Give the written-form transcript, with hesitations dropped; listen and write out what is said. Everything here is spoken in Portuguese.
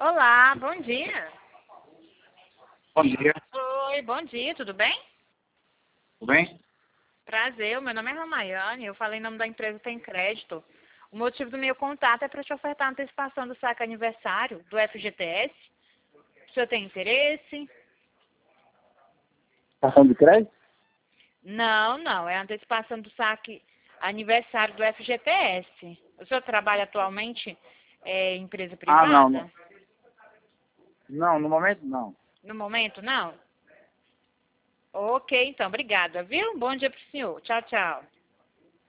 Olá, bom dia. Bom dia, Oi, bom dia, tudo bem? tudo bem? Prazer, meu nome é Ramayane, eu falei em nome da empresa Tem Crédito. O motivo do meu contato é para te ofertar a antecipação do saque aniversário do FGTS. O senhor tem interesse? Cartão de crédito? Não, é a antecipação do saque aniversário do FGTS. O senhor trabalha atualmente em empresa Ah, não, privada? não, no momento não. No momento, não? Ok, então, obrigada, viu? Bom dia para o senhor. Tchau, tchau.